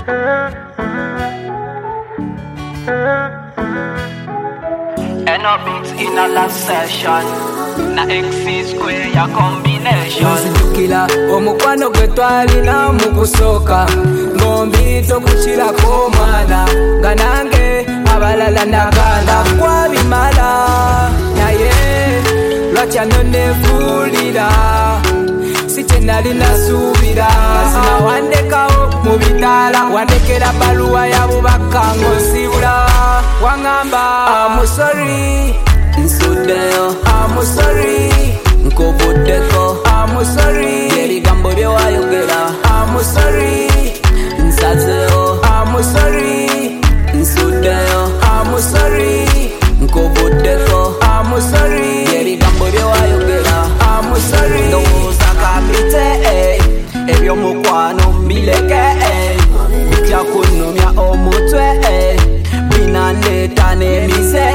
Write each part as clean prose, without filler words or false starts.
Eno beats in a last session. Na XC square ya combination. Nzijukira omukwano gwe twalina mu kusooka, ng'ombito kukirako omwana, nga nange abalala naganda kwabimala, naye lwaki ano nefuulira si kye nali nasuubira. Mazima wandekawo mu bitaala, wandekera baluwa ya bubaka ng'osibula, waŋŋamba I'm sorry, nsuddeyo I'm sorry, nkubuddeko I'm sorry, ebigambo bye wayogera I'm sorry, nsazeyo I'm sorry, nsuddeyo I'm sorry, nkubuddeko I'm sorry, ebigambo bye wayogera I'm sorry. Ndowooza kampite ebyomukwano mbileke bijja kunnumya omutwe binandeeta n'emize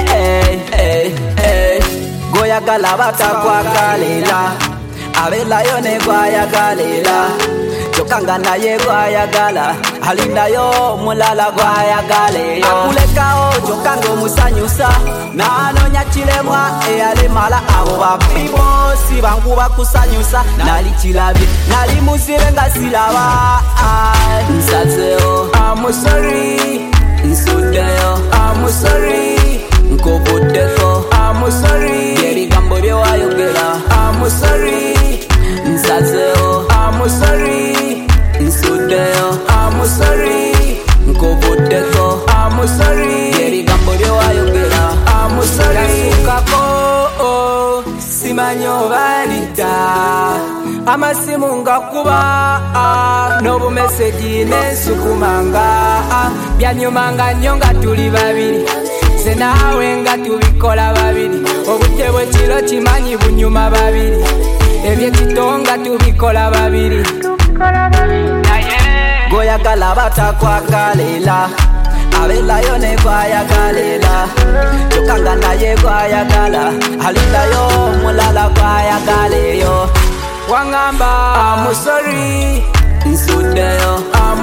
goyagala batakwagalera abelayo ne gwayagalera kyokka nga naye gwayagala alindayo mulala gwayagaleyo akulekawo kyokka ng'omusanyusa n'anoonya kiremwa eyalemala abo bapibo si bangu bakusanyusa nali kirabye nali muzibe nga siraba nsazeyo I'm sorry, nsuddeyo I'm sorry, nkubuddeko I'm sorry, ebigambo bye wayogera I'm sorry, nsazeyo I'm sorry, nsuddeyo I'm sorry, nkubuddeko I'm sorry, ebigambo bye wayogera I'm sorry. Yasukako simanyi oba lidda, amasimu ngakuba n'obumeseji nensukumanga, byanyumanga nnyo nga tuli babiri, ze naawe nga tubikola babiri, obudde bwe kiro kimanyi bunyuma babiri, ebyekito nga tubikola babiri. goyagala batakwagalera abelayo ne gwayagalera kyokka nga naye gwayagala alindayo mulala gwayagaleyo Waŋŋamba I'm sorry, nsuddeyo I'm